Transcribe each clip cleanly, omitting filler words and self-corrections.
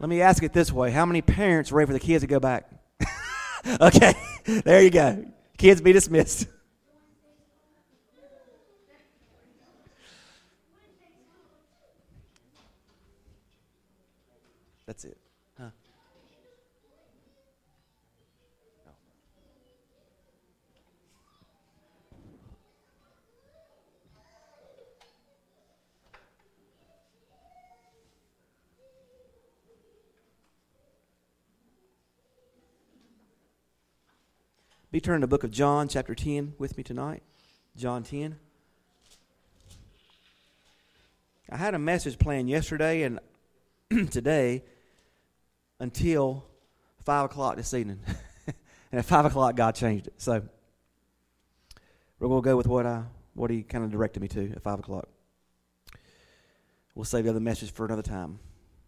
Let me ask it this way. How many parents are ready for the kids to go back? Okay, there you go. Kids be dismissed. That's it. Huh? Be turning to the book of John, chapter 10, with me tonight. John 10. I had a message planned yesterday and today until 5 o'clock this evening. And at 5 o'clock, God changed it. So we're going to go with what He kind of directed me to at 5 o'clock. We'll save the other message for another time.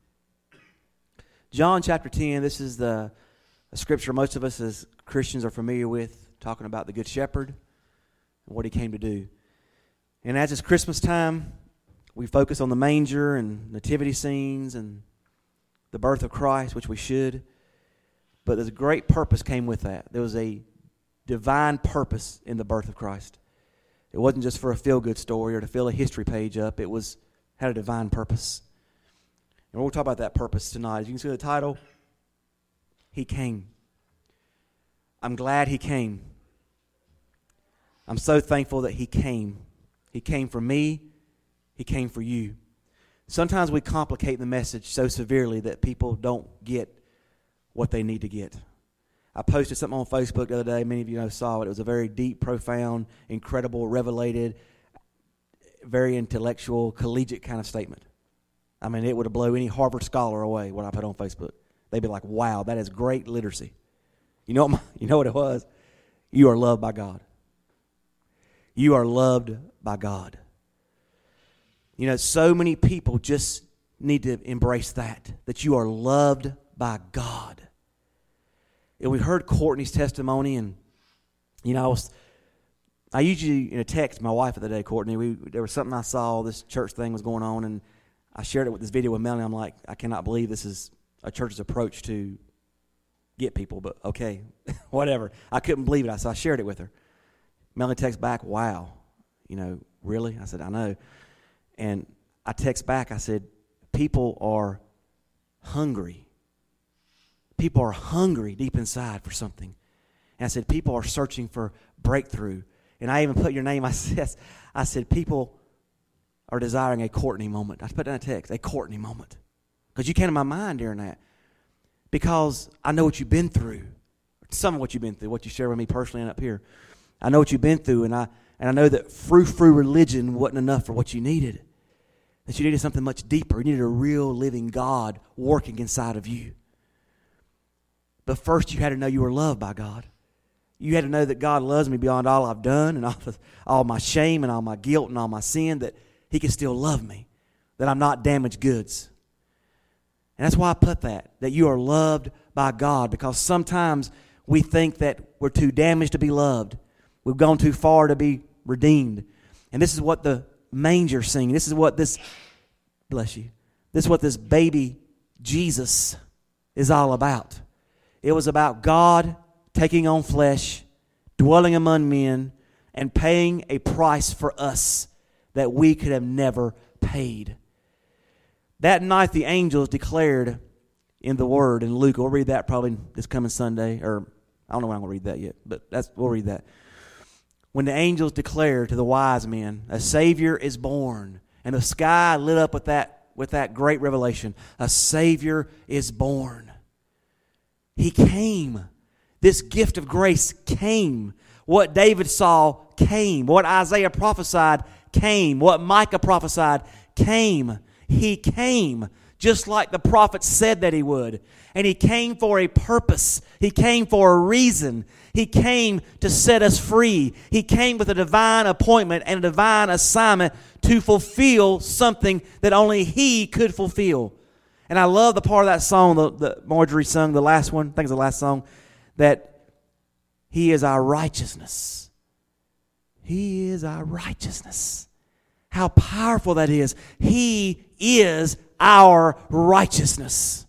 John chapter 10, this is a scripture most of us as Christians are familiar with, talking about the Good Shepherd and what He came to do. And as it's Christmas time, we focus on the manger and nativity scenes and the birth of Christ, which we should. But there's a great purpose came with that. There was a divine purpose in the birth of Christ. It wasn't just for a feel-good story or to fill a history page up. It had a divine purpose. And we'll talk about that purpose tonight. As you can see the title, He came. I'm glad He came. I'm so thankful that He came. He came for me. He came for you. Sometimes we complicate the message so severely that people don't get what they need to get. I posted something on Facebook the other day. Many of you saw it. It was a very deep, profound, incredible, revelated, very intellectual, collegiate kind of statement. I mean, it would have blown any Harvard scholar away what I put on Facebook. They'd be like, wow, that is great literacy. You know what it was? You are loved by God. You are loved by God. So many people just need to embrace that you are loved by God. And we heard Courtney's testimony, and I usually text my wife the other day, Courtney. There was something I saw, this church thing was going on, and I shared it with this video with Melanie. I'm like, I cannot believe this is a church's approach to get people, but okay, whatever. I couldn't believe it, so I shared it with her. Melanie texts back, wow, really? I said, I know. And I text back, I said, people are hungry. People are hungry deep inside for something. And I said, people are searching for breakthrough. And I even put your name, I said, people are desiring a Courtney moment. I put down a text, a Courtney moment. Because you came to my mind during that. Because I know what you've been through. Some of what you've been through, what you share with me personally and up here. I know what you've been through, and I know that frou-frou religion wasn't enough for what you needed. That you needed something much deeper. You needed a real living God working inside of you. But first you had to know you were loved by God. You had to know that God loves me beyond all I've done and all my shame and all my guilt and all my sin, that He can still love me, that I'm not damaged goods. And that's why I put that you are loved by God, because sometimes we think that we're too damaged to be loved. We've gone too far to be redeemed. And this is what the manger scene, this is what this, bless you, this is what this baby Jesus is all about. It was about God taking on flesh, dwelling among men, and paying a price for us that we could have never paid. That night the angels declared in the Word, in Luke, we'll read that probably this coming Sunday, or I don't know when I'm going to read that yet, but we'll read that. When the angels declared to the wise men, a Savior is born, and the sky lit up with that great revelation, a Savior is born. He came. This gift of grace came. What David saw came. What Isaiah prophesied came. What Micah prophesied came. He came just like the prophet said that He would. And He came for a purpose. He came for a reason. He came to set us free. He came with a divine appointment and a divine assignment to fulfill something that only He could fulfill. And I love the part of that song that Marjorie sung, the last one, I think it's the last song, that He is our righteousness. He is our righteousness. How powerful that is. He is our righteousness.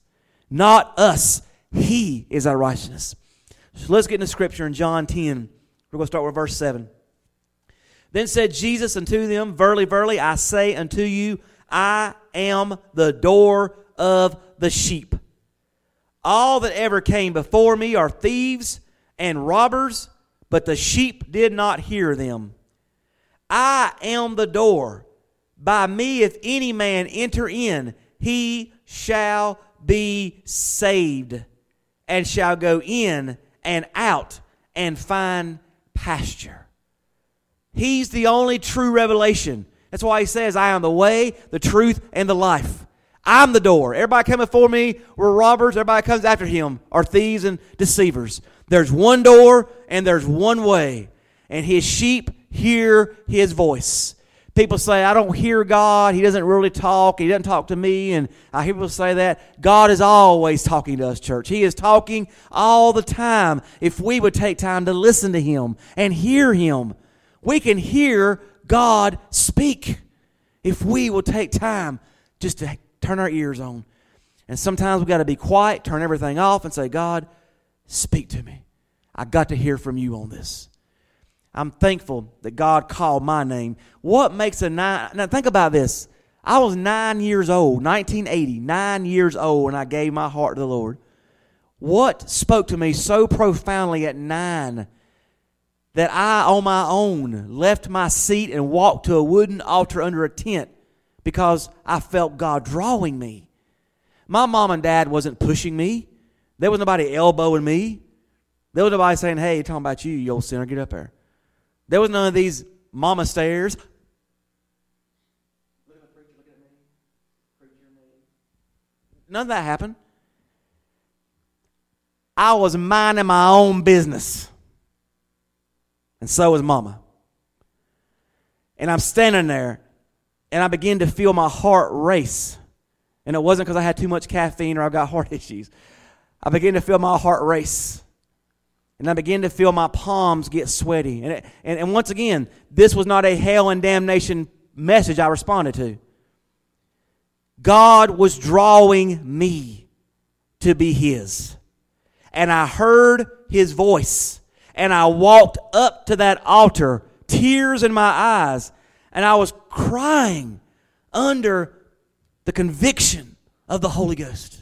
not us. He is our righteousness. So let's get into Scripture in John 10. We're going to start with verse 7. Then said Jesus unto them, Verily, verily, I say unto you, I am the door of the sheep. All that ever came before me are thieves and robbers, but the sheep did not hear them. I am the door. By me, if any man enter in, he shall be saved, and shall go in and out and find pasture. He's the only true revelation. That's why he says, I am the way, the truth, and the life. I'm the door. Everybody coming before me were robbers. Everybody comes after him are thieves and deceivers. There's one door and there's one way. And his sheep hear his voice. People say, I don't hear God. He doesn't really talk. He doesn't talk to me. And I hear people say that. God is always talking to us, church. He is talking all the time. If we would take time to listen to him and hear him, we can hear God speak. If we will take time just to turn our ears on. And sometimes we've got to be quiet, turn everything off, and say, God, speak to me. I got to hear from you on this. I'm thankful that God called my name. What makes a 9? Now think about this. I was 9 years old, 1980, 9 years old, when I gave my heart to the Lord. What spoke to me so profoundly at 9 that I, on my own, left my seat and walked to a wooden altar under a tent because I felt God drawing me? My mom and dad wasn't pushing me. There was nobody elbowing me. There was nobody saying, hey, talking about you, you old sinner, get up there. There was none of these mama stares. Look at the preacher, look at me. Preacher, me. None of that happened. I was minding my own business. And so was mama. And I'm standing there, and I begin to feel my heart race. And it wasn't because I had too much caffeine or I got heart issues. I began to feel my heart race. And I began to feel my palms get sweaty. And once again, this was not a hell and damnation message I responded to. God was drawing me to be his. And I heard his voice. And I walked up to that altar, tears in my eyes. And I was crying under the conviction of the Holy Ghost.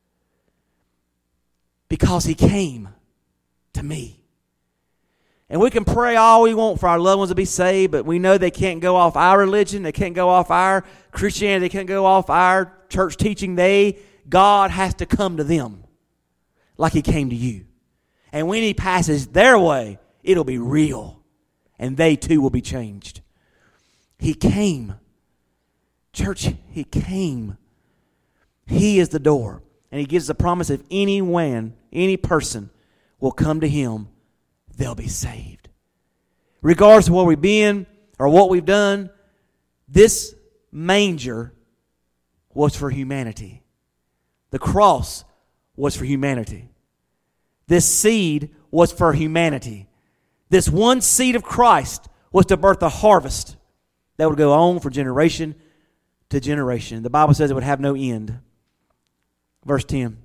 Because he came to me. And we can pray all we want for our loved ones to be saved, but we know they can't go off our religion, they can't go off our Christianity, they can't go off our church teaching. God has to come to them like he came to you. And when he passes their way, it'll be real. And they too will be changed. He came. Church, he came. He is the door. And he gives the promise if any person will come to him, they'll be saved. Regardless of where we've been or what we've done, this manger was for humanity. The cross was for humanity. This seed was for humanity. This one seed of Christ was to birth a harvest that would go on for generation to generation. The Bible says it would have no end. Verse 10.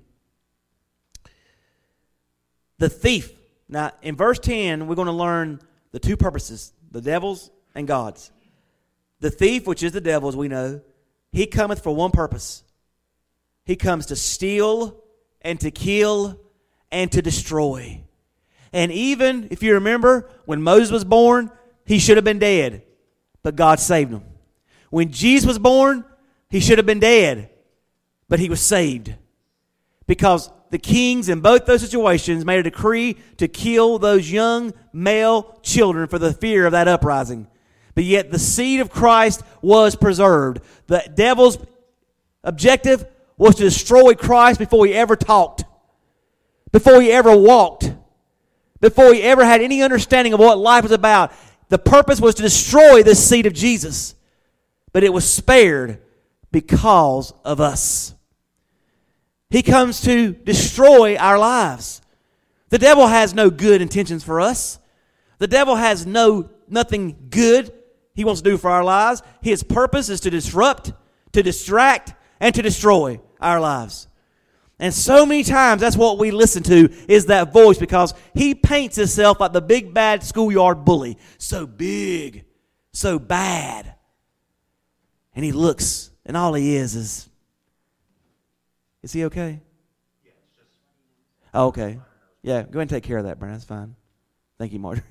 The thief. Now, in verse 10, we're going to learn the two purposes, the devil's and God's. The thief, which is the devil, as we know, he cometh for one purpose. He comes to steal and to kill and to destroy. And even, if you remember, when Moses was born, he should have been dead, but God saved him. When Jesus was born, he should have been dead, but he was saved. Because the kings in both those situations made a decree to kill those young male children for the fear of that uprising. But yet the seed of Christ was preserved. The devil's objective was to destroy Christ before he ever talked, before he ever walked, before he ever had any understanding of what life was about. The purpose was to destroy this seed of Jesus. But it was spared because of us. He comes to destroy our lives. The devil has no good intentions for us. The devil has nothing good he wants to do for our lives. His purpose is to disrupt, to distract, and to destroy our lives. And so many times that's what we listen to is that voice, because he paints himself like the big bad schoolyard bully. So big, so bad. And he looks, and all he is he okay? Oh, okay. Yeah, go ahead and take care of that, Brandon. That's fine. Thank you, Marjorie.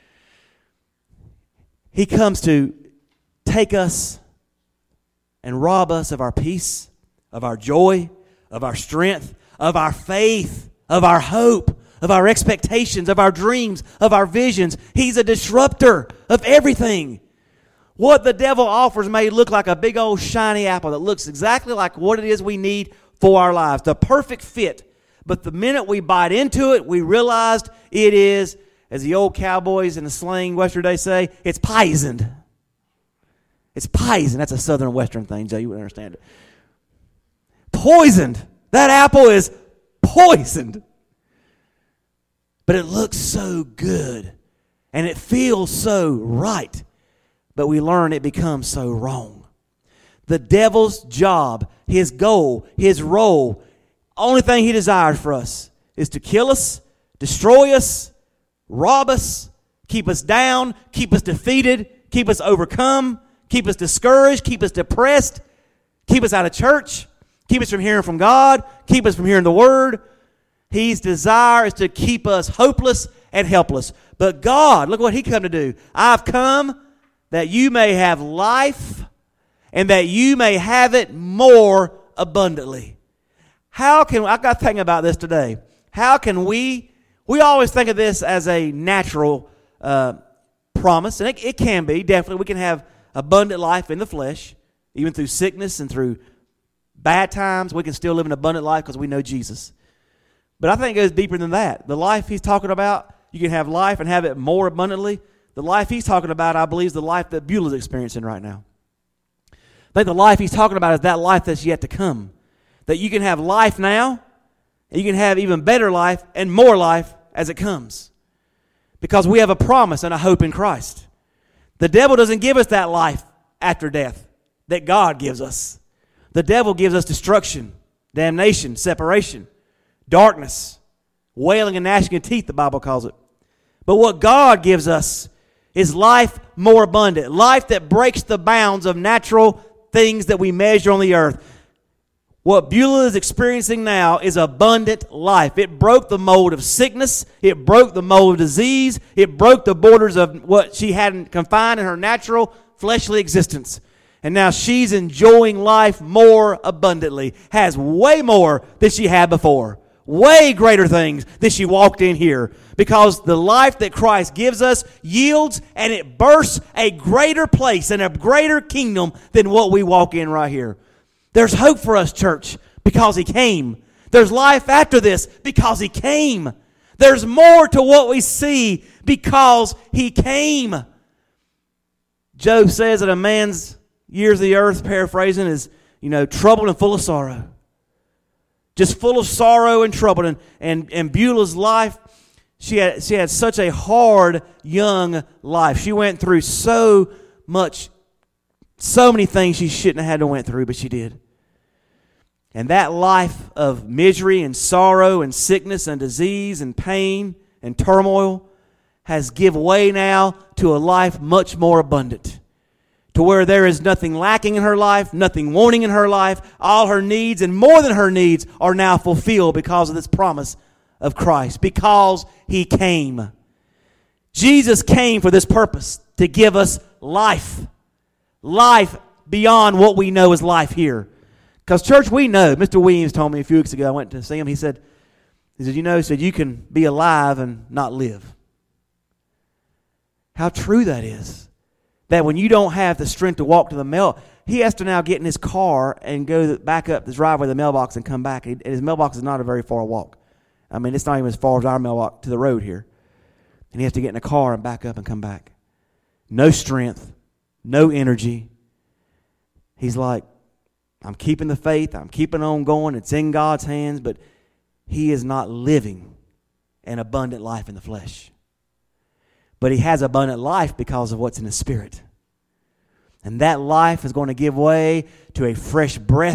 He comes to take us and rob us of our peace, of our joy, of our strength, of our faith, of our hope, of our expectations, of our dreams, of our visions. He's a disruptor of everything. What the devil offers may look like a big old shiny apple that looks exactly like what it is we need for our lives, the perfect fit. But the minute we bite into it, we realized it is, as the old cowboys in the slang Western day say, it's poisoned. It's poisoned. That's a Southern Western thing, Joe. You would understand it. Poisoned. That apple is poisoned. But it looks so good. And it feels so right. But we learn it becomes so wrong. The devil's job, his goal, his role, only thing he desires for us is to kill us, destroy us, rob us, keep us down, keep us defeated, keep us overcome, keep us discouraged, keep us depressed, keep us out of church, keep us from hearing from God, keep us from hearing the Word. His desire is to keep us hopeless and helpless. But God, look what he come to do. I've come that you may have life and that you may have it more abundantly. How can, I got to think about this today. How can we always think of this as a natural promise, and it can be, definitely. We can have abundant life in the flesh, even through sickness and through bad times. We can still live an abundant life because we know Jesus. But I think it goes deeper than that. The life he's talking about, you can have life and have it more abundantly. The life he's talking about, I believe, is the life that Beulah's experiencing right now. I think the life he's talking about is that life that's yet to come. That you can have life now, and you can have even better life and more life as it comes. Because we have a promise and a hope in Christ. The devil doesn't give us that life after death that God gives us. The devil gives us destruction, damnation, separation, darkness, wailing and gnashing of teeth, the Bible calls it. But what God gives us is life more abundant, life that breaks the bounds of natural things that we measure on the earth. What Beulah is experiencing now is abundant life. It broke the mold of sickness. It broke the mold of disease. It broke the borders of what she hadn't confined in her natural fleshly existence. And now she's enjoying life more abundantly, has way more than she had before. Way greater things than she walked in here. Because the life that Christ gives us yields and it bursts a greater place and a greater kingdom than what we walk in right here. There's hope for us, church, because he came. There's life after this because he came. There's more to what we see because he came. Job says that a man's years of the earth, paraphrasing, is, troubled and full of sorrow. Just full of sorrow and trouble. And Beulah's life, she had such a hard young life. She went through so many things she shouldn't have had to went through, but she did. And that life of misery and sorrow and sickness and disease and pain and turmoil has given way now to a life much more abundant. To where there is nothing lacking in her life, nothing wanting in her life. All her needs and more than her needs are now fulfilled because of this promise of Christ. Because he came. Jesus came for this purpose, to give us life. Life beyond what we know as life here. Because church, we know, Mr. Williams told me a few weeks ago, I went to see him, he said, you can be alive and not live. How true that is. That when you don't have the strength to walk to the mail, he has to now get in his car and go back up the driveway to the mailbox and come back. And his mailbox is not a very far walk. I mean, it's not even as far as our mailbox to the road here. And he has to get in a car and back up and come back. No strength, no energy. He's like, I'm keeping the faith. I'm keeping on going. It's in God's hands. But he is not living an abundant life in the flesh. But he has abundant life because of what's in the Spirit. And that life is going to give way to a fresh breath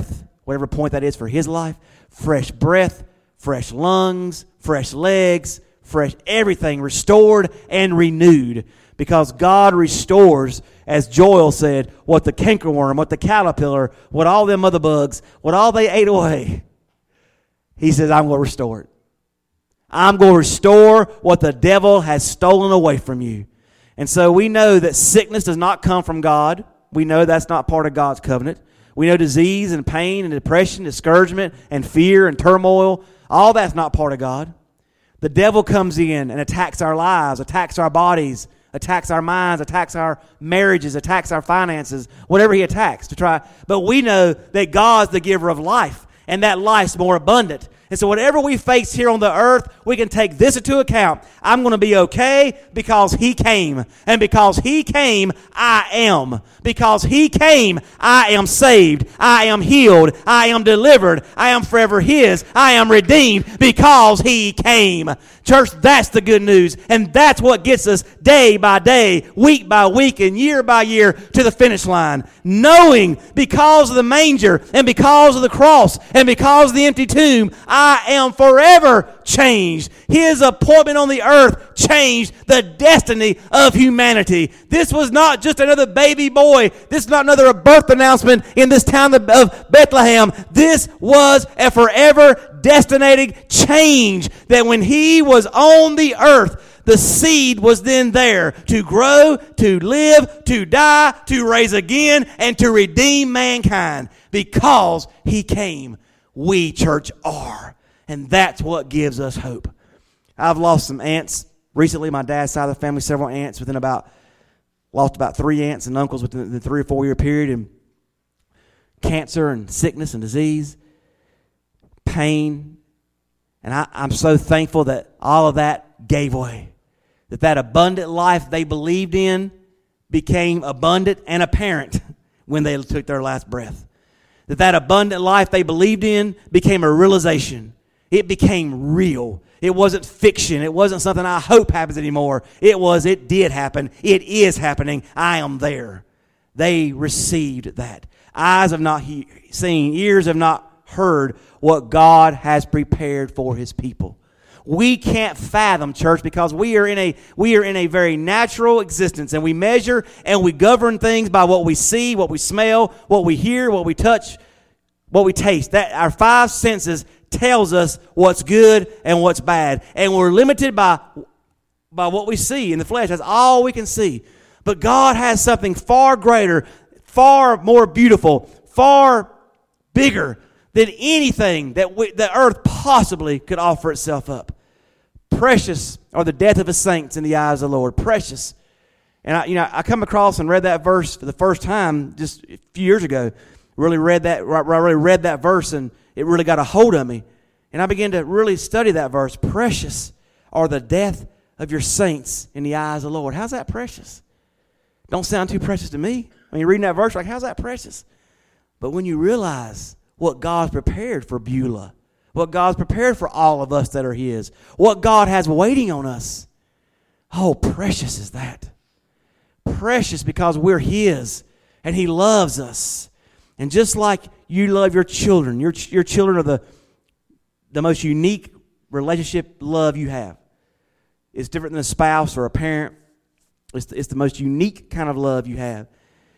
whatever point that is for his life, fresh breath, fresh lungs, fresh legs, fresh everything restored and renewed. Because God restores, as Joel said, what the cankerworm, what the caterpillar, what all them other bugs, what all they ate away. He says, I'm going to restore it. I'm going to restore what the devil has stolen away from you. And so we know that sickness does not come from God. We know that's not part of God's covenant. We know disease and pain and depression, discouragement and fear and turmoil, all that's not part of God. The devil comes in and attacks our lives, attacks our bodies, attacks our minds, attacks our marriages, attacks our finances, whatever he attacks to try. But we know that God's the giver of life, and that life's more abundant. And so whatever we face here on the earth, we can take this into account. I'm going to be okay because he came. And because he came, I am. Because he came, I am saved. I am healed. I am delivered. I am forever his. I am redeemed because he came. Church, that's the good news. And that's what gets us day by day, week by week, and year by year to the finish line. Knowing because of the manger and because of the cross and because of the empty tomb, I am forever changed. His appointment on the earth changed the destiny of humanity. This was not just another baby boy. This is not another birth announcement in this town of Bethlehem. This was a forever destinated change, that when he was on the earth, the seed was then there to grow, to live, to die, to raise again, and to redeem mankind. Because he came, we, church, are. And that's what gives us hope. I've lost some aunts. Recently, my dad's side of the family, several aunts lost about 3 aunts and uncles within the 3 or 4 year period. And cancer and sickness and disease, pain. And I'm so thankful that all of that gave way. That abundant life they believed in became abundant and apparent when they took their last breath. That abundant life they believed in became a realization. It became real. It wasn't fiction. It wasn't something I hope happens anymore. It did happen. It is happening. I am there. They received that. Eyes have not seen, ears have not heard what God has prepared for his people. We can't fathom, church, because we are in a very natural existence, and we measure and we govern things by what we see, what we smell, what we hear, what we touch, what we taste. That our 5 senses tells us what's good and what's bad, and we're limited by what we see in the flesh. That's all we can see. But God has something far greater, far more beautiful, far bigger than anything that the earth possibly could offer itself up. Precious are the death of his saints in the eyes of the Lord. Precious. And I come across and read that verse for the first time just a few years ago. Really read that verse, and it really got a hold of me. And I began to really study that verse. Precious are the death of your saints in the eyes of the Lord. How's that precious? Don't sound too precious to me. When you're reading that verse, like, how's that precious? But when you realize what God's prepared for Beulah, what God's prepared for all of us that are his, what God has waiting on us, oh, precious is that. Precious because we're his, and he loves us. And just like you love your children, your children are the most unique relationship love you have. It's different than a spouse or a parent. It's the most unique kind of love you have.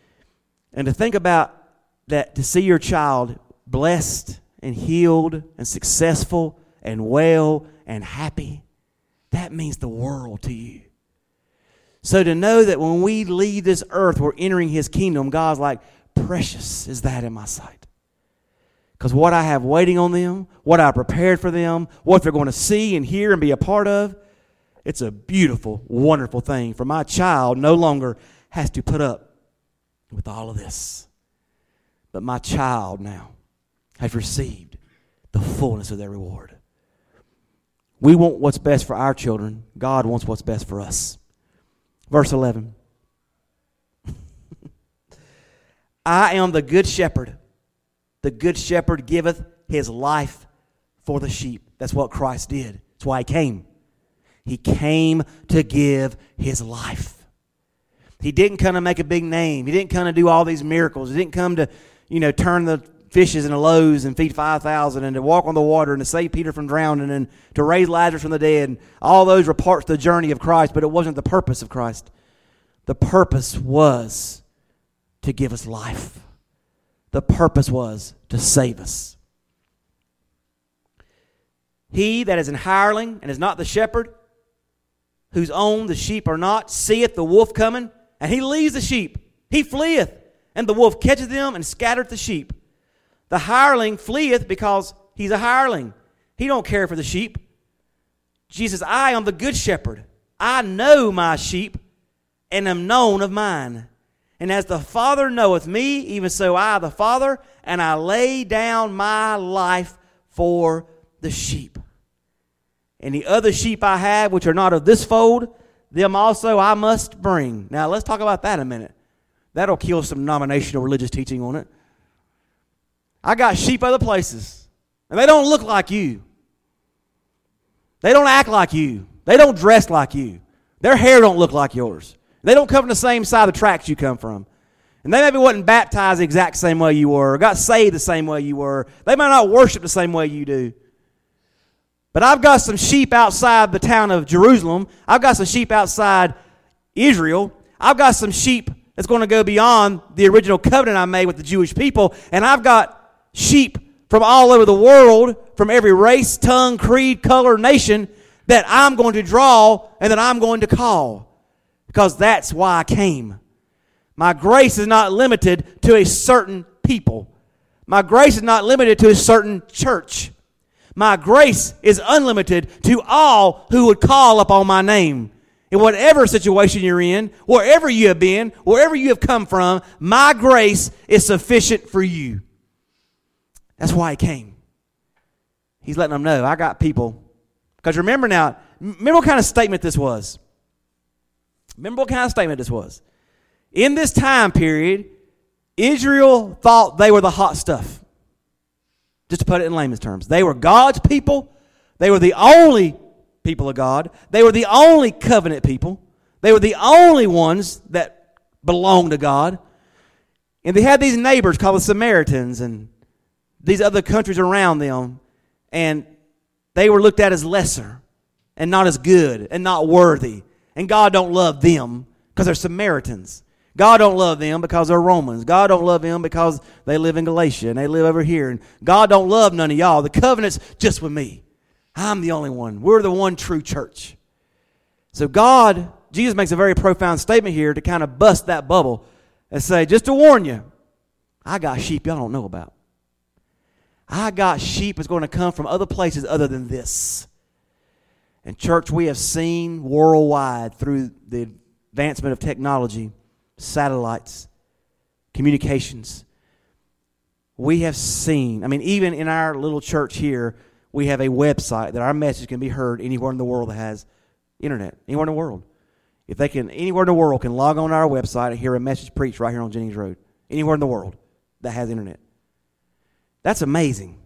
And to think about that, to see your child blessed and healed and successful and well and happy, that means the world to you. So to know that when we leave this earth, we're entering his kingdom, God's like, precious is that in my sight. Because what I have waiting on them, what I prepared for them, what they're going to see and hear and be a part of, it's a beautiful, wonderful thing. For my child no longer has to put up with all of this. But my child now has received the fullness of their reward. We want what's best for our children. God wants what's best for us. Verse 11. I am the good shepherd. The good shepherd giveth his life for the sheep. That's what Christ did. That's why he came. He came to give his life. He didn't come to make a big name. He didn't come to do all these miracles. He didn't come to, turn the fishes and the loaves and feed 5,000 and to walk on the water and to save Peter from drowning and to raise Lazarus from the dead. And all those were parts of the journey of Christ, but it wasn't the purpose of Christ. The purpose was to give us life. The purpose was to save us. He that is an hireling and is not the shepherd, whose own the sheep are not, seeth the wolf coming, and he leaves the sheep. He fleeth, and the wolf catcheth them and scattereth the sheep. The hireling fleeth because he's a hireling. He don't care for the sheep. Jesus says, I am the good shepherd. I know my sheep, and am known of mine. And as the Father knoweth me, even so I the Father, and I lay down my life for the sheep. And the other sheep I have, which are not of this fold, them also I must bring. Now let's talk about that a minute. That'll kill some denominational religious teaching on it. I got sheep other places, and they don't look like you. They don't act like you. They don't dress like you. Their hair don't look like yours. They don't come from the same side of the tracks you come from. And they maybe wasn't baptized the exact same way you were, or got saved the same way you were. They might not worship the same way you do. But I've got some sheep outside the town of Jerusalem. I've got some sheep outside Israel. I've got some sheep that's going to go beyond the original covenant I made with the Jewish people. And I've got sheep from all over the world, from every race, tongue, creed, color, nation, that I'm going to draw and that I'm going to call. Because that's why I came. My grace is not limited to a certain people. My grace is not limited to a certain church. My grace is unlimited to all who would call upon my name. In whatever situation you're in, wherever you have been, wherever you have come from, my grace is sufficient for you. That's why he came. He's letting them know, I got people. Because remember what kind of statement this was. Remember what kind of statement this was. In this time period, Israel thought they were the hot stuff. Just to put it in layman's terms. They were God's people. They were the only people of God. They were the only covenant people. They were the only ones that belonged to God. And they had these neighbors called the Samaritans and these other countries around them. And they were looked at as lesser and not as good and not worthy. And God don't love them because they're Samaritans. God don't love them because they're Romans. God don't love them because they live in Galatia and they live over here. And God don't love none of y'all. The covenant's just with me. I'm the only one. We're the one true church. So Jesus makes a very profound statement here to kind of bust that bubble and say, just to warn you, I got sheep y'all don't know about. I got sheep that's going to come from other places other than this. And church, we have seen worldwide through the advancement of technology, satellites, communications. We have seen, even in our little church here, we have a website that our message can be heard anywhere in the world that has internet, anywhere in the world. If they can, anywhere in the world can log on to our website and hear a message preached right here on Jennings Road. Anywhere in the world that has internet. That's amazing.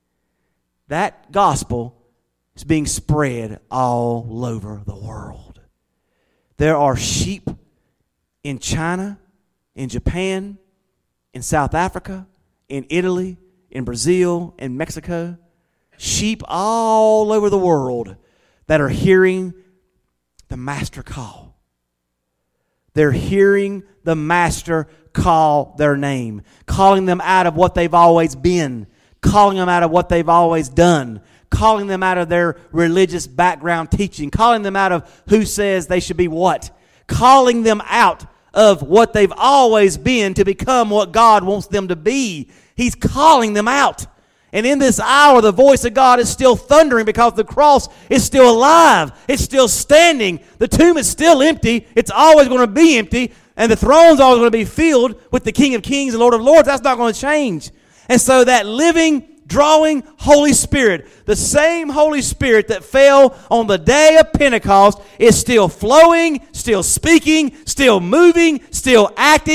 That gospel is being spread all over the world. There are sheep in China, in Japan, in South Africa, in Italy, in Brazil, in Mexico. Sheep all over the world that are hearing the master call. They're hearing the master call their name, calling them out of what they've always been, calling them out of what they've always done, calling them out of their religious background teaching, calling them out of who says they should be what, calling them out of what they've always been to become what God wants them to be. He's calling them out. And in this hour, the voice of God is still thundering because the cross is still alive. It's still standing. The tomb is still empty. It's always going to be empty. And the throne's always going to be filled with the King of Kings and Lord of Lords. That's not going to change. And so that living, drawing Holy Spirit, the same Holy Spirit that fell on the day of Pentecost, is still flowing, still speaking, still moving, still acting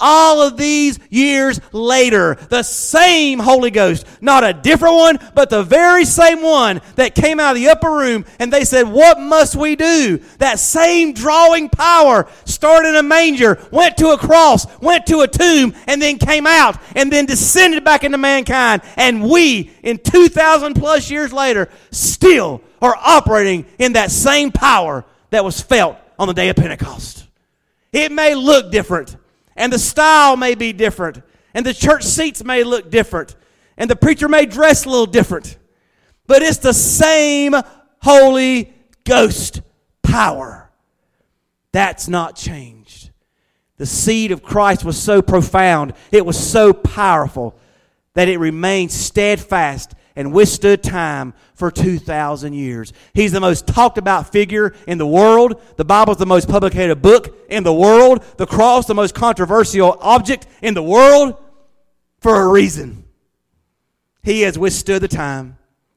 all of these years later, the same Holy Ghost, not a different one, but the very same one that came out of the upper room, and they said, what must we do? That same drawing power started in a manger, went to a cross, went to a tomb, and then came out, and then descended back into mankind. And we, in 2,000 plus years later, still are operating in that same power that was felt on the day of Pentecost. It may look different, and the style may be different, and the church seats may look different, and the preacher may dress a little different, but it's the same Holy Ghost power. That's not changed. The seed of Christ was so profound, it was so powerful, that it remained steadfast and withstood time for 2,000 years. He's the most talked about figure in the world. The Bible's the most publicated book in the world. The cross, the most controversial object in the world, for a reason. He has withstood the time.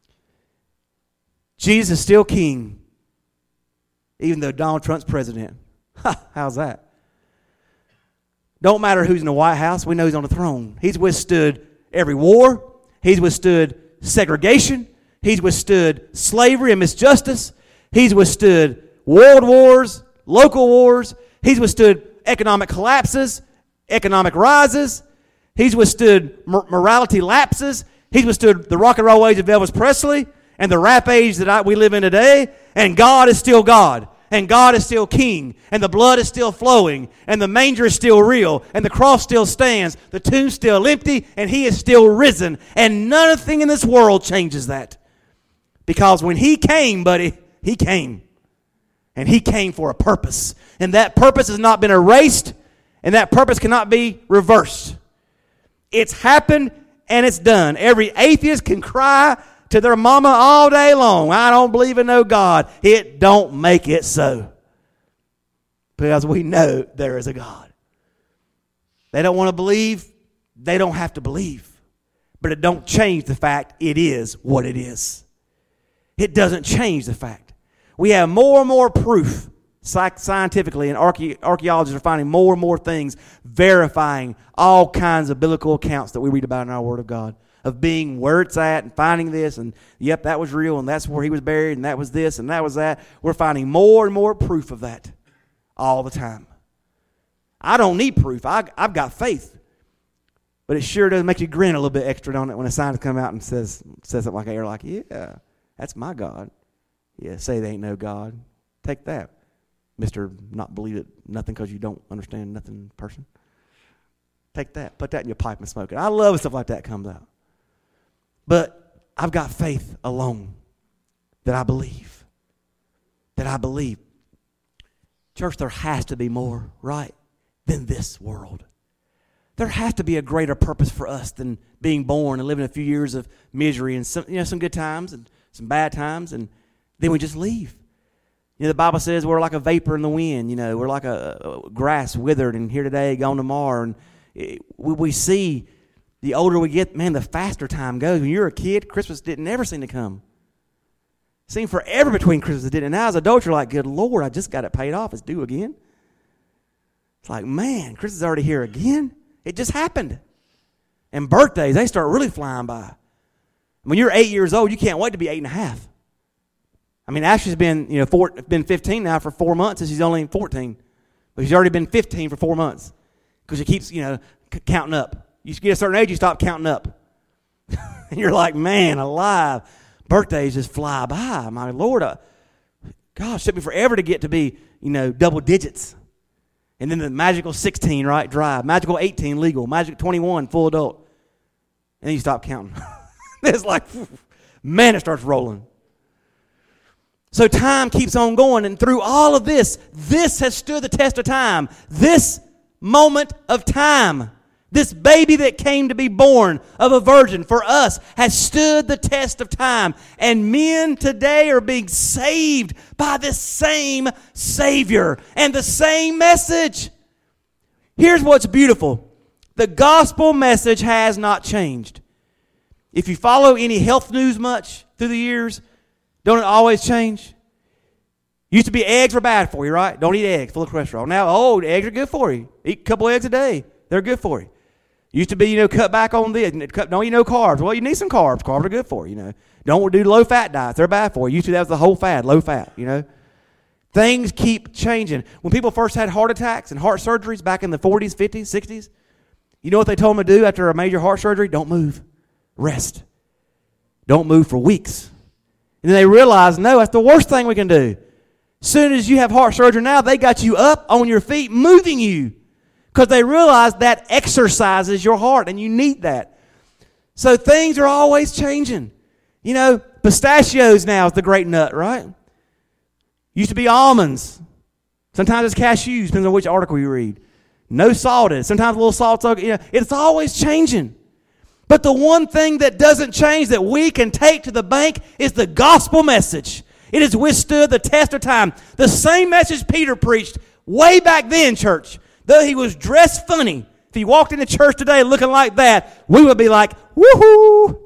Jesus is still king, even though Donald Trump's president. How's that? Don't matter who's in the White House, we know he's on the throne. He's withstood every war. He's withstood segregation. He's withstood slavery and misjustice. He's withstood world wars, local wars. He's withstood economic collapses, economic rises. He's withstood morality lapses. He's withstood the rock and roll age of Elvis Presley and the rap age that we live in today. And God is still God. And God is still king, and the blood is still flowing, and the manger is still real, and the cross still stands, the tomb's still empty, and he is still risen. And nothing in this world changes that. Because when he came, buddy, he came. And he came for a purpose. And that purpose has not been erased, and that purpose cannot be reversed. It's happened, and it's done. Every atheist can cry to their mama all day long, I don't believe in no God. It don't make it so. Because we know there is a God. They don't want to believe. They don't have to believe. But it don't change the fact it is what it is. It doesn't change the fact. We have more and more proof scientifically, and archaeologists are finding more and more things verifying all kinds of biblical accounts that we read about in our Word of God. Of being where it's at and finding this, and yep, that was real, and that's where he was buried, and that was this, and that was that. We're finding more and more proof of that all the time. I don't need proof. I've got faith. But it sure does make you grin a little bit extra, don't it, when a scientist comes out and says something like that. You're like, yeah, that's my God. Yeah, say they ain't no God. Take that, Mr. Not believe it, nothing because you don't understand nothing person. Take that. Put that in your pipe and smoke it. I love when stuff like that comes out. But I've got faith alone that I believe. That I believe. Church, there has to be more, right, than this world. There has to be a greater purpose for us than being born and living a few years of misery and some good times and some bad times, and then we just leave. The Bible says we're like a vapor in the wind. We're like a grass withered and here today, gone tomorrow. And we see. The older we get, man, the faster time goes. When you're a kid, Christmas didn't never seem to come. It seemed forever between Christmas and dinner. And now as adults, you're like, good Lord, I just got it paid off. It's due again. It's like, man, Christmas is already here again. It just happened. And birthdays, they start really flying by. When you're 8 years old, you can't wait to be 8.5. I mean, Ashley's been, been 15 now for 4 months, and she's only 14. But she's already been 15 for 4 months. Because she keeps, counting up. You get a certain age, you stop counting up. And you're like, man, alive. Birthdays just fly by. My Lord, gosh, it took me forever to get to be, double digits. And then the magical 16, right, drive. Magical 18, legal. Magical 21, full adult. And then you stop counting. It's like, man, it starts rolling. So time keeps on going. And through all of this has stood the test of time. This moment of time. This baby that came to be born of a virgin for us has stood the test of time. And men today are being saved by this same Savior and the same message. Here's what's beautiful. The gospel message has not changed. If you follow any health news much through the years, don't it always change? Used to be eggs were bad for you, right? Don't eat eggs, full of cholesterol. Now, eggs are good for you. Eat a couple eggs a day. They're good for you. Used to be, cut back on this. Don't eat no carbs. Well, you need some carbs. Carbs are good for you, Don't do low-fat diets. They're bad for you. Used to, that was the whole fad, low-fat, Things keep changing. When people first had heart attacks and heart surgeries back in the 40s, 50s, 60s, you know what they told them to do after a major heart surgery? Don't move. Rest. Don't move for weeks. And then they realized, no, that's the worst thing we can do. As soon as you have heart surgery now, they got you up on your feet, moving you. Because they realize that exercises your heart, and you need that. So things are always changing. Pistachios now is the great nut, right? Used to be almonds. Sometimes it's cashews, depends on which article you read. No salted. Sometimes a little salt. It's always changing. But the one thing that doesn't change that we can take to the bank is the gospel message. It has withstood the test of time. The same message Peter preached way back then, church. Though he was dressed funny, if he walked into church today looking like that, we would be like, woohoo!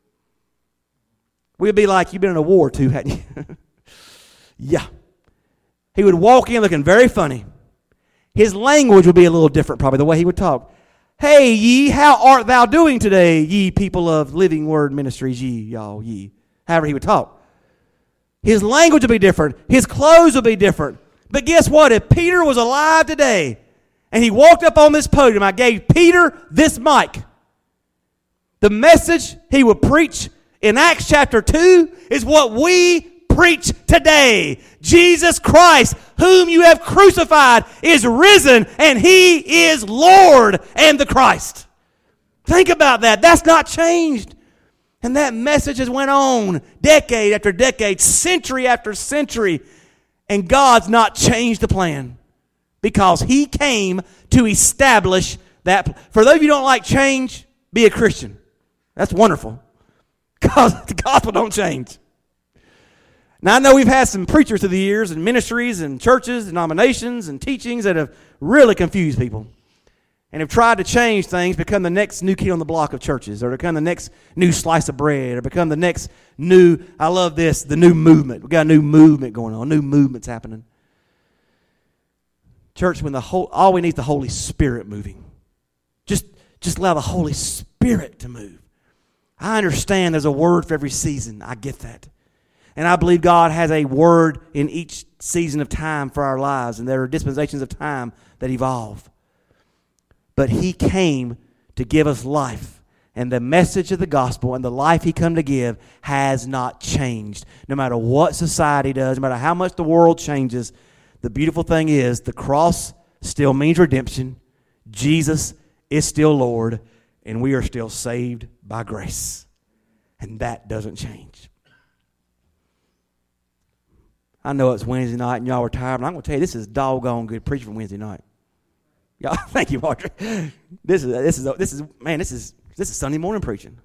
We would be like, you've been in a war too, hadn't you? Yeah. He would walk in looking very funny. His language would be a little different, probably, the way he would talk. Hey, ye, how art thou doing today, ye people of Living Word Ministries, ye, y'all, ye. However he would talk. His language would be different. His clothes would be different. But guess what? If Peter was alive today, and he walked up on this podium, I gave Peter this mic. The message he would preach in Acts chapter 2 is what we preach today. Jesus Christ, whom you have crucified, is risen, and he is Lord and the Christ. Think about that. That's not changed. And that message has went on decade after decade, century after century, and God's not changed the plan. Because he came to establish that. For those of you who don't like change, be a Christian. That's wonderful. Because the gospel don't change. Now, I know we've had some preachers through the years and ministries and churches, denominations, and teachings that have really confused people. And have tried to change things, become the next new kid on the block of churches, or become the next new slice of bread, or become the next new, I love this, the new movement. We've got a new movement going on. New movement's happening. Church, when all we need is the Holy Spirit moving. Just allow the Holy Spirit to move. I understand there's a word for every season. I get that. And I believe God has a word in each season of time for our lives. And there are dispensations of time that evolve. But he came to give us life. And the message of the gospel and the life he come to give has not changed. No matter what society does, no matter how much the world changes, the beautiful thing is the cross still means redemption. Jesus is still Lord, and we are still saved by grace. And that doesn't change. I know it's Wednesday night and y'all are tired, but I'm going to tell you, this is doggone good preaching for Wednesday night. Y'all, thank you, Marjorie. This is Sunday morning preaching.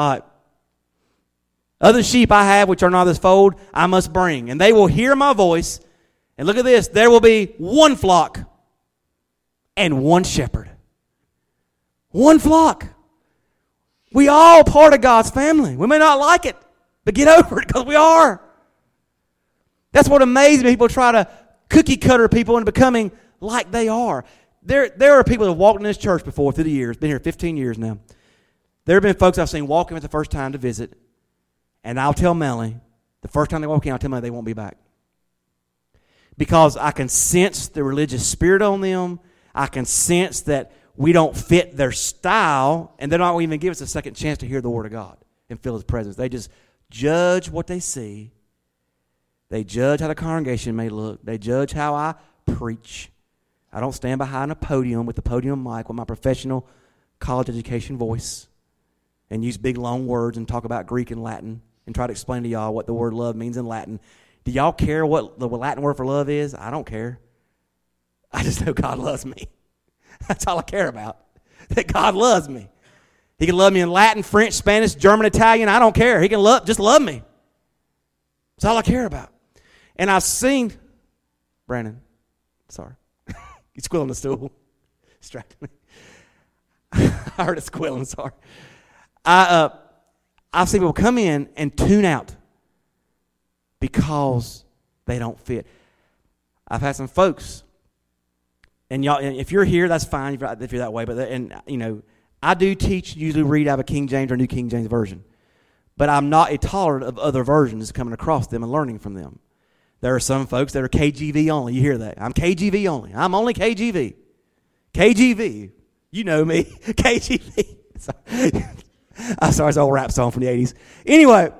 Other sheep I have which are not of this fold, I must bring, and they will hear my voice. And look at this, there will be one flock and one shepherd. One flock. We all part of God's family. We may not like it, but get over it because we are. That's what amazes me. People try to cookie cutter people into becoming like they are. There are people that have walked in this church before through the years, been here 15 years now. There have been folks I've seen walk in for the first time to visit, and I'll tell Melanie, the first time they walk in, I'll tell Melanie they won't be back. Because I can sense the religious spirit on them. I can sense that we don't fit their style, and they're not going to even give us a second chance to hear the Word of God and feel His presence. They just judge what they see. They judge how the congregation may look. They judge how I preach. I don't stand behind a podium with the podium mic with my professional college education voice and use big long words and talk about Greek and Latin and try to explain to y'all what the word love means in Latin. Do y'all care what the Latin word for love is? I don't care. I just know God loves me. That's all I care about. That God loves me. He can love me in Latin, French, Spanish, German, Italian. I don't care. He can just love me. That's all I care about. And I've seen, Brandon, sorry. You squeal on the stool. Distracted me. I heard it squealing, sorry. I've seen people come in and tune out because they don't fit. I've had some folks And y'all, if you're here, that's fine if you're that way. But I do usually read out of a King James or New King James version. But I'm not intolerant of other versions coming across them and learning from them. There are some folks that are KJV only. You hear that? I'm KJV only. I'm only KJV. KJV. You know me. KJV. I'm sorry, it's an old rap song from the 80s. Anyway,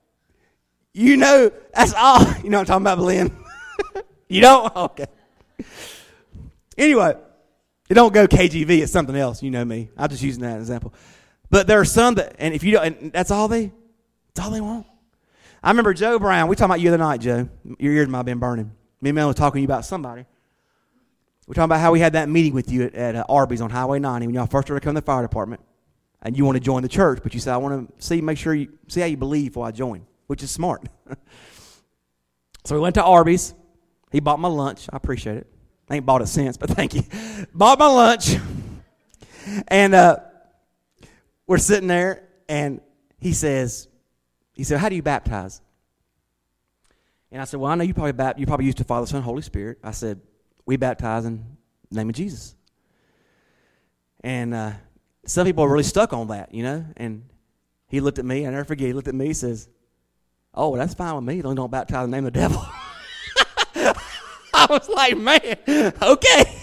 that's all. You know what I'm talking about, Lynn? You don't? Okay. Anyway, it don't go KJV. It's something else. You know me. I'm just using that as an example. But there are some that, and if you don't, and that's all they want. I remember Joe Brown. We talking about you the other night, Joe. Your ears might have been burning. Me and Mel was talking to you about somebody. We're talking about how we had that meeting with you at Arby's on Highway 90 when y'all first started coming to the fire department. And you want to join the church, but you said, I want to make sure you see how you believe before I join, which is smart. So we went to Arby's. He bought my lunch. I appreciate it. I ain't bought it since, but thank you. Bought my lunch. And we're sitting there, and he said, how do you baptize? And I said, well, I know you probably used to Father, Son, Holy Spirit. I said, we baptize in the name of Jesus. And some people are really stuck on that, And he looked at me. I never forget. He looked at me. He says, oh, that's fine with me. Don't baptize in the name of the devil. I was like, man, okay.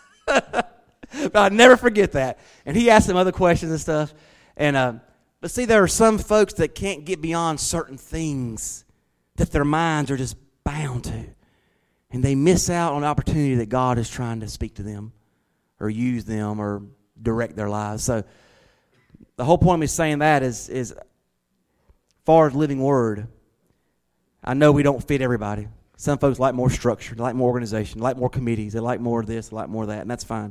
But I'll never forget that. And he asked some other questions and stuff. And but see, there are some folks that can't get beyond certain things that their minds are just bound to. And they miss out on the opportunity that God is trying to speak to them or use them or direct their lives. So the whole point of me saying that is as far as living word, I know we don't fit everybody. Some folks like more structure, they like more organization, they like more committees, they like more of this, they like more of that, and that's fine.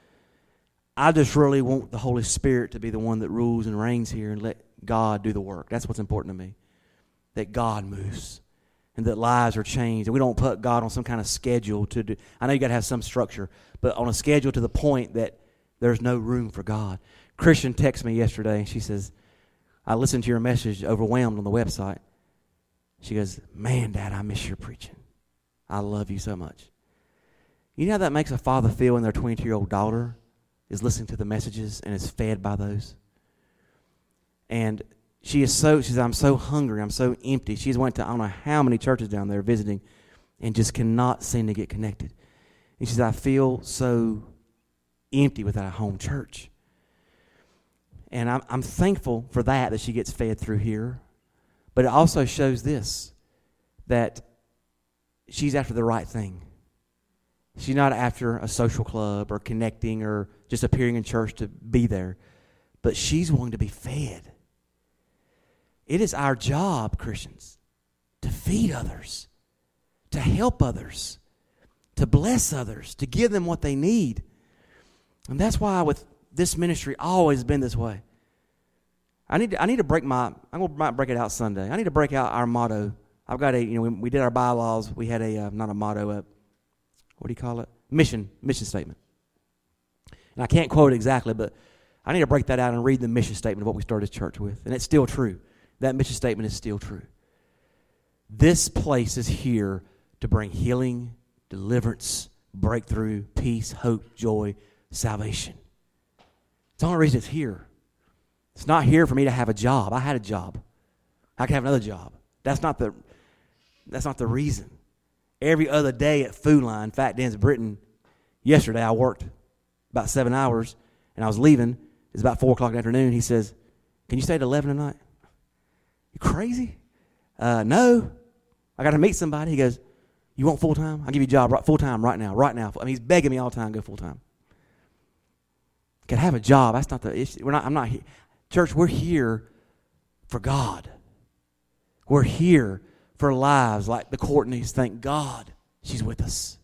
I just really want the Holy Spirit to be the one that rules and reigns here and let God do the work. That's what's important to me, that God moves and that lives are changed. And we don't put God on some kind of schedule to do. I know you got to have some structure, but on a schedule to the point that there's no room for God. Christian texted me yesterday, and she says, I listened to your message, Overwhelmed, on the website. She goes, man, Dad, I miss your preaching. I love you so much. You know how that makes a father feel when their 22-year-old daughter is listening to the messages and is fed by those? And she says, I'm so hungry, I'm so empty. She's went to I don't know how many churches down there visiting and just cannot seem to get connected. And she says, I feel so empty without a home church. And I'm thankful for that she gets fed through here. But it also shows this, that she's after the right thing. She's not after a social club or connecting or just appearing in church to be there. But she's wanting to be fed. It is our job, Christians, to feed others, to help others, to bless others, to give them what they need. And that's why with this ministry always been this way. I need to break I'm going to break it out Sunday. I need to break out our motto. I've got we did our bylaws. We had not a motto, what do you call it? Mission statement. And I can't quote it exactly, but I need to break that out and read the mission statement of what we started church with. And it's still true. That mission statement is still true. This place is here to bring healing, deliverance, breakthrough, peace, hope, joy, salvation. It's the only reason it's here. It's not here for me to have a job. I had a job. I could have another job. That's not the reason. Every other day at Food Line, Fat Dan's Britain, yesterday I worked about 7 hours, and I was leaving. It's about 4 o'clock in the afternoon. He says, can you stay at 11 tonight? You crazy? No. I got to meet somebody. He goes, you want full-time? I'll give you a job full-time right now. I mean, he's begging me all the time to go full-time. Can have a job. That's not the issue. I'm not here. Church, we're here for God. We're here for lives like the Courtneys. Thank God she's with us.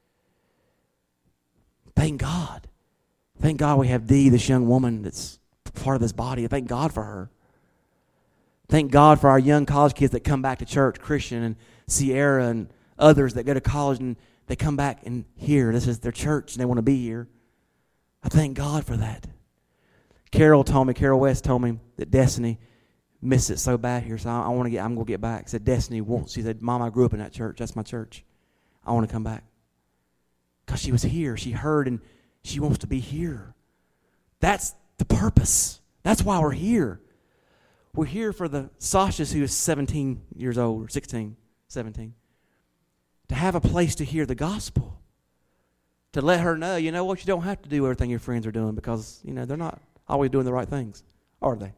Thank God. Thank God we have Dee, this young woman that's part of this body. Thank God for her. Thank God for our young college kids that come back to church, Christian and Sierra and others that go to college and they come back and here. This is their church and they want to be here. I thank God for that. Carol West told me that Destiny missed it so bad here, so I'm going to get back. Said Destiny wants. She said, Mom, I grew up in that church. That's my church. I want to come back. Because she was here. She heard, and she wants to be here. That's the purpose. That's why we're here. We're here for the Sashas who is 17 years old, or 16, 17. To have a place to hear the gospel. To let her know, you know what, you don't have to do everything your friends are doing because, they're not always doing the right things, are they?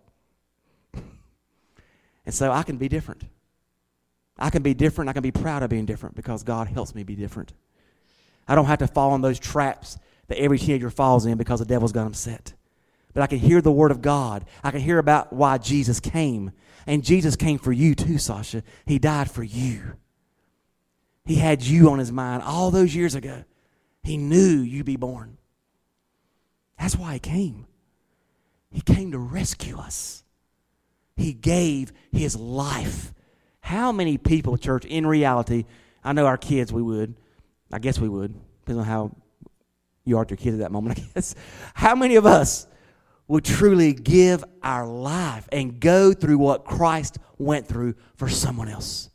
And so I can be different. I can be different. I can be proud of being different because God helps me be different. I don't have to fall in those traps that every teenager falls in because the devil's got them set. But I can hear the word of God. I can hear about why Jesus came. And Jesus came for you too, Sasha. He died for you. He had you on his mind all those years ago. He knew you'd be born. That's why he came. He came to rescue us. He gave his life. How many people, church, in reality, I know our kids, we would. I guess we would. Depends on how you are to your kids at that moment, I guess. How many of us would truly give our life and go through what Christ went through for someone else?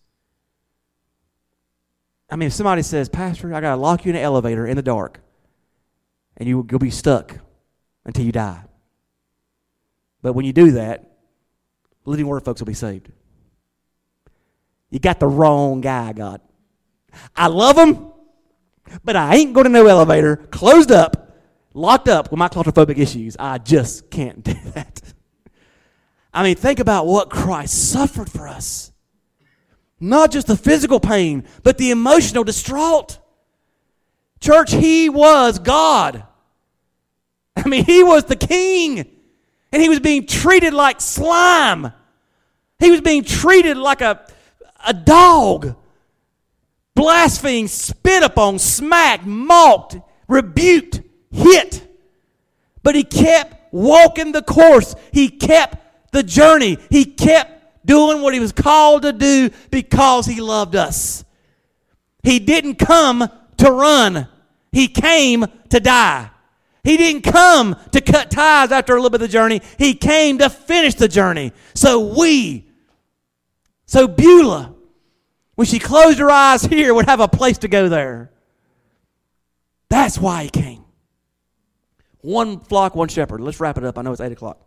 I mean, if somebody says, Pastor, I got to lock you in an elevator in the dark, and you'll be stuck until you die. But when you do that, Living Word folks will be saved. You got the wrong guy, God. I love him, but I ain't going to no elevator, closed up, locked up with my claustrophobic issues. I just can't do that. I mean, think about what Christ suffered for us. Not just the physical pain, but the emotional distraught. Church, he was God. I mean, he was the king. And he was being treated like slime. He was being treated like a dog. Blasphemed, spit upon, smacked, mocked, rebuked, hit. But he kept walking the course. He kept the journey. He kept doing what he was called to do because he loved us. He didn't come to run. He came to die. He didn't come to cut ties after a little bit of the journey. He came to finish the journey. So Beulah, when she closed her eyes here, would have a place to go there. That's why he came. One flock, one shepherd. Let's wrap it up. I know it's 8 o'clock.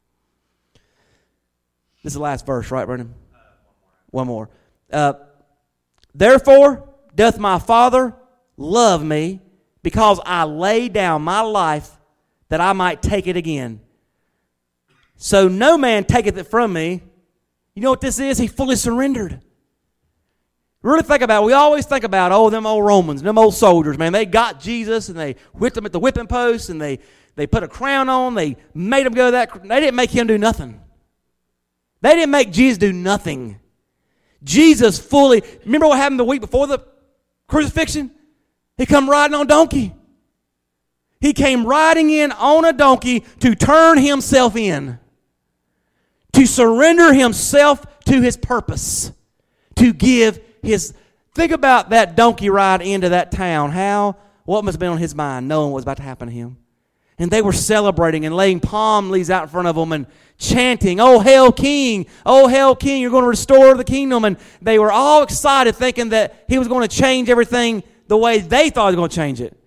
This is the last verse, right, Brendan? One more. Therefore doth my Father love me, because I lay down my life that I might take it again. So no man taketh it from me. You know what this is? He fully surrendered. Really think about it. We always think about, them old Romans, them old soldiers, man. They got Jesus and they whipped him at the whipping post and they put a crown on. They made him go that. They didn't make him do nothing. They didn't make Jesus do nothing. Jesus fully, remember what happened the week before the crucifixion? He come riding on a donkey. He came riding in on a donkey to turn himself in. To surrender himself to his purpose. To give his, think about that donkey ride into that town. What must have been on his mind knowing what was about to happen to him. And they were celebrating and laying palm leaves out in front of them and chanting, "Oh, hail King, you're going to restore the kingdom." And they were all excited thinking that he was going to change everything the way they thought he was going to change it.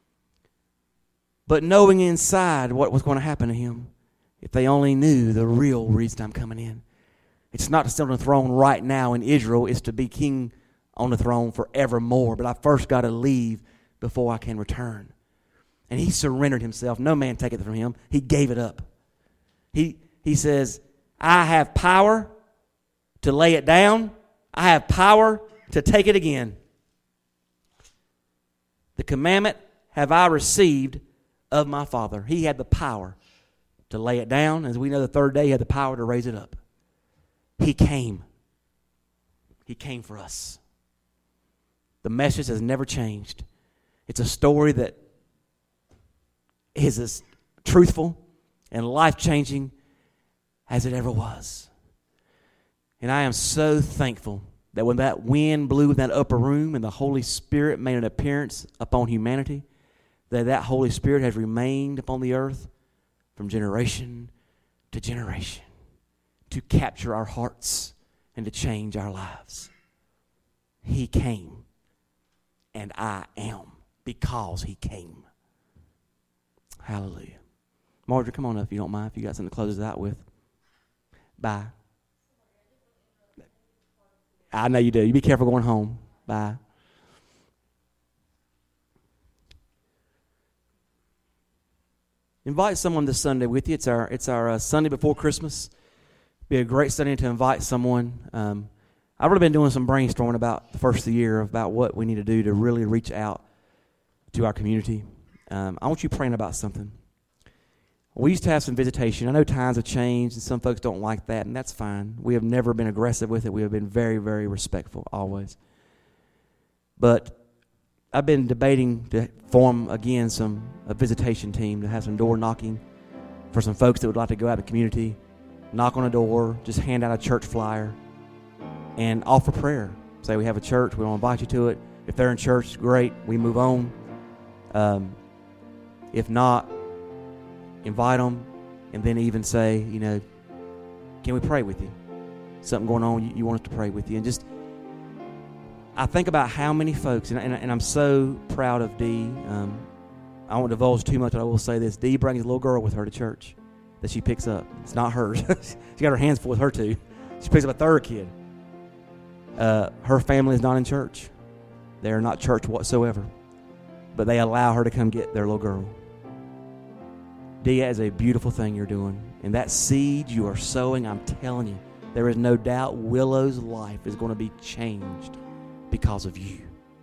But knowing inside what was going to happen to him, if they only knew the real reason I'm coming in. It's not to sit on the throne right now in Israel. It's to be king on the throne forevermore. But I first got to leave before I can return. And he surrendered himself. No man take it from him. He gave it up. He says, I have power to lay it down. I have power to take it again. The commandment have I received of my Father. He had the power to lay it down. As we know, the third day, he had the power to raise it up. He came. He came for us. The message has never changed. It's a story that is as truthful and life-changing as it ever was. And I am so thankful that when that wind blew in that upper room and the Holy Spirit made an appearance upon humanity, that Holy Spirit has remained upon the earth from generation to generation to capture our hearts and to change our lives. He came, and I am because he came. Hallelujah. Marjorie, come on up if you don't mind, if you got something to close it out with. Bye. I know you do. You be careful going home. Bye. Invite someone this Sunday with you. It's our Sunday before Christmas. Be a great Sunday to invite someone. I've really been doing some brainstorming about the first of the year about what we need to do to really reach out to our community. I want you praying about something. We used to have some visitation. I know times have changed, and some folks don't like that, and that's fine. We have never been aggressive with it. We have been very, very respectful, always. But I've been debating to form, again, a visitation team, to have some door knocking for some folks that would like to go out in the community, knock on a door, just hand out a church flyer, and offer prayer. Say we have a church, we want to invite you to it. If they're in church, great, we move on. If not, invite them, and then even say, can we pray with you? Something going on, you want us to pray with you. And just, I think about how many folks, and I'm so proud of Dee. I won't divulge too much, but I will say this. Dee brings a little girl with her to church that she picks up. It's not hers. She got her hands full with her too. She picks up a third kid. Her family is not in church. They're not church whatsoever. But they allow her to come get their little girl. Dee, that is a beautiful thing you're doing. And that seed you are sowing, I'm telling you, there is no doubt Willow's life is going to be changed because of you.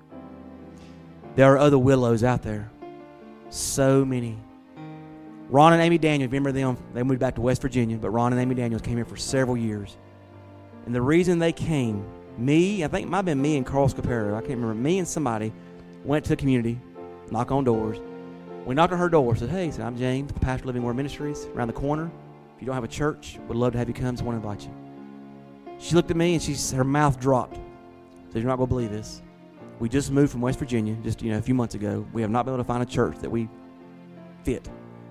There are other Willows out there. So many. Ron and Amy Daniels, remember them? They moved back to West Virginia, but Ron and Amy Daniels came here for several years. And the reason they came, I think it might have been me and Carl Scapero, I can't remember, me and somebody went to the community, knock on doors. We knocked on her door, said, hey, I'm James, the pastor of Living Word Ministries, around the corner. If you don't have a church, would love to have you come, so I want to invite you. She looked at me and her mouth dropped. Said, you're not going to believe this. We just moved from West Virginia just a few months ago. We have not been able to find a church that we fit.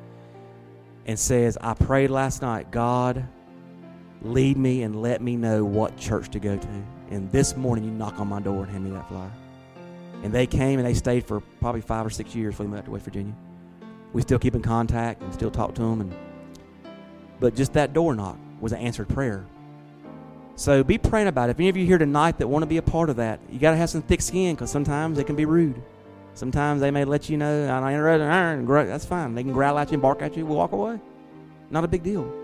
And says, I prayed last night, God, lead me and let me know what church to go to. And this morning you knock on my door and hand me that flyer. And they came and they stayed for probably 5 or 6 years before they moved out to West Virginia. We still keep in contact and still talk to them. But just that door knock was an answered prayer. So be praying about it. If any of you here tonight that want to be a part of that, you got to have some thick skin, because sometimes they can be rude. Sometimes they may let you know, I'm not interested. That's fine. They can growl at you and bark at you. We'll walk away. Not a big deal.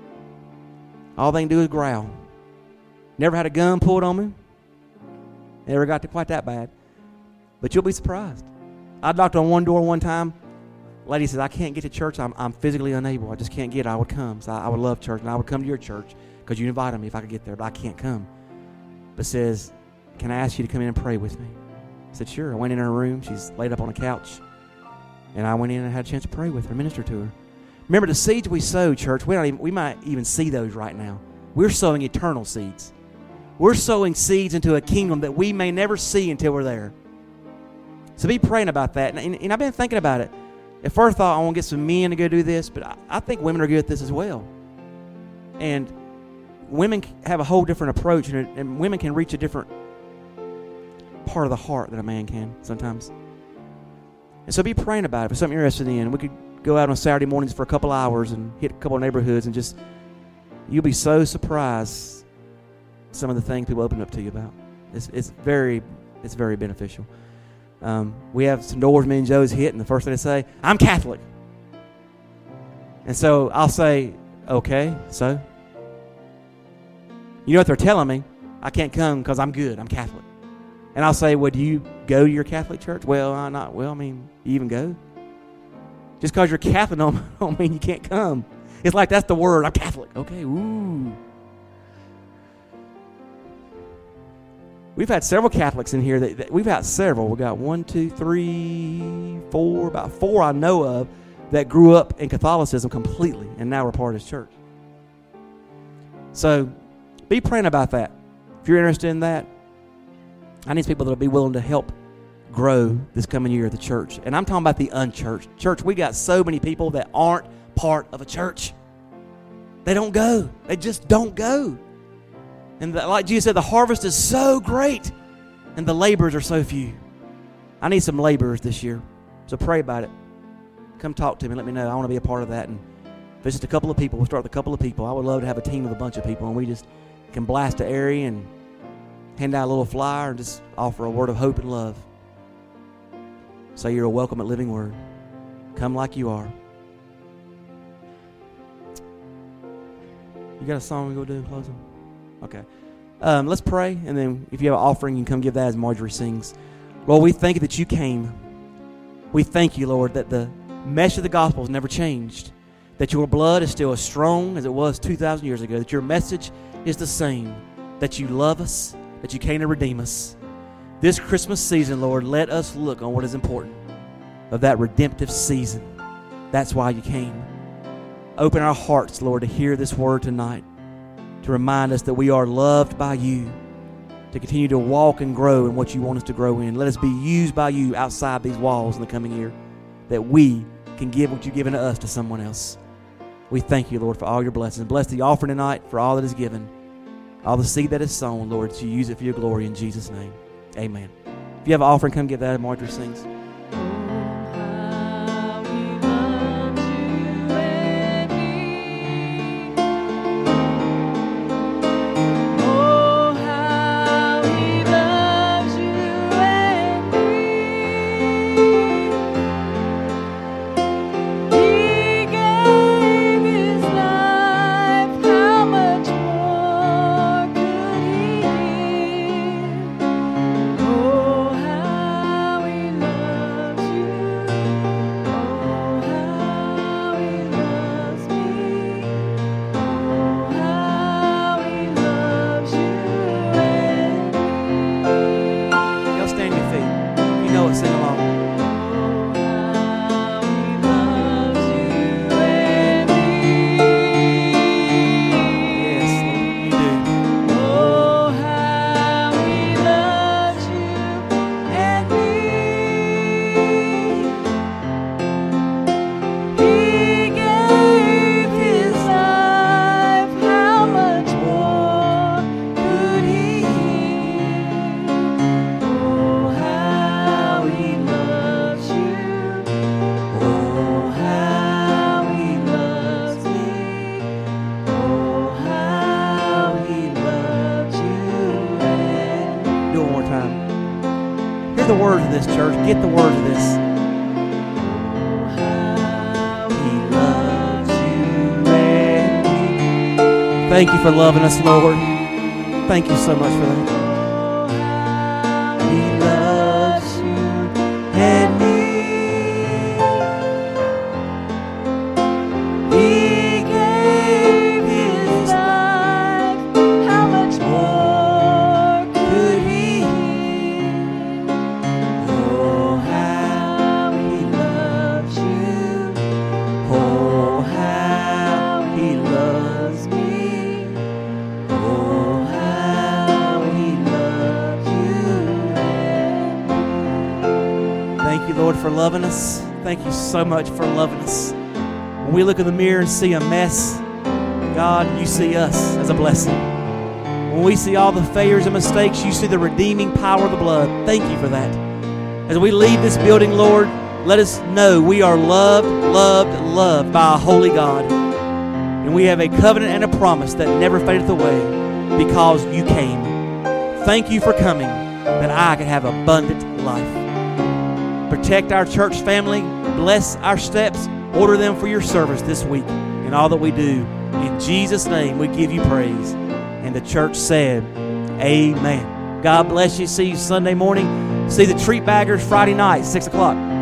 All they can do is growl. Never had a gun pulled on me. Never got to quite that bad. But you'll be surprised. I knocked on one door one time. Lady says, I can't get to church. I'm physically unable. I just can't get it. I would come. So I would love church, and I would come to your church because you invited me if I could get there, but I can't come. But says, can I ask you to come in and pray with me? I said, sure. I went in her room. She's laid up on a couch. And I went in and had a chance to pray with her, minister to her. Remember, the seeds we sow, church, we might even see those right now. We're sowing eternal seeds. We're sowing seeds into a kingdom that we may never see until we're there. So be praying about that. And I've been thinking about it. At first I thought, I want to get some men to go do this, but I think women are good at this as well. And women have a whole different approach, and women can reach a different part of the heart than a man can sometimes. And so be praying about it. If it's something you're interested in, we could go out on Saturday mornings for a couple hours and hit a couple of neighborhoods, and just, you'll be so surprised some of the things people open up to you about. It's very beneficial. We have some doors me and Joe's hit, and the first thing they say, I'm Catholic. And so I'll say, okay, so? You know what they're telling me? I can't come because I'm good. I'm Catholic. And I'll say, well, do you go to your Catholic church? Well, I'm not. Well, I mean, you even go? Just because you're Catholic don't mean you can't come. It's like that's the word. I'm Catholic. Okay, ooh. We've had several Catholics in here. We've had several. We got 1, 2, 3, 4, about 4 I know of that grew up in Catholicism completely, and now we're part of this church. So be praying about that. If you're interested in that, I need people that will be willing to help grow this coming year at the church. And I'm talking about the unchurched. Church, we got so many people that aren't part of a church. They don't go. They just don't go. And like Jesus said, the harvest is so great, and the laborers are so few. I need some laborers this year. So pray about it. Come talk to me. Let me know. I want to be a part of that. And if it's just a couple of people, we'll start with a couple of people. I would love to have a team of a bunch of people, and we just can blast the area and hand out a little flyer and just offer a word of hope and love. Say you're welcome at Living Word. Come like you are. You got a song we go do in closing? Okay. Let's pray, and then if you have an offering, you can come give that as Marjorie sings. Lord, we thank you that you came. We thank you, Lord, that the message of the gospel has never changed, that your blood is still as strong as it was 2,000 years ago, that your message is the same, that you love us, that you came to redeem us. This Christmas season, Lord, let us look on what is important of that redemptive season. That's why you came. Open our hearts, Lord, to hear this word tonight, to remind us that we are loved by you, to continue to walk and grow in what you want us to grow in. Let us be used by you outside these walls in the coming year, that we can give what you've given to us to someone else. We thank you, Lord, for all your blessings. Bless the offering tonight for all that is given, all the seed that is sown, Lord, that you use it for your glory in Jesus' name. Amen. If you have an offering, come give that as Marjorie sings. Get the word of this. He loves you and me. Thank you for loving us, Lord. Thank you so much for that. He loves you and me. He gave his life. How much more could he? Lord, for loving us. Thank you so much for loving us. When we look in the mirror and see a mess, God, you see us as a blessing. When we see all the failures and mistakes, you see the redeeming power of the blood. Thank you for that. As we leave this building, Lord, let us know we are loved, loved, loved by a holy God. And we have a covenant and a promise that never fadeth away because you came. Thank you for coming, that I can have abundant life. Protect our church family. Bless our steps. Order them for your service this week and all that we do. In Jesus' name, we give you praise. And the church said, amen. God bless you. See you Sunday morning. See the treat baggers Friday night, 6 o'clock.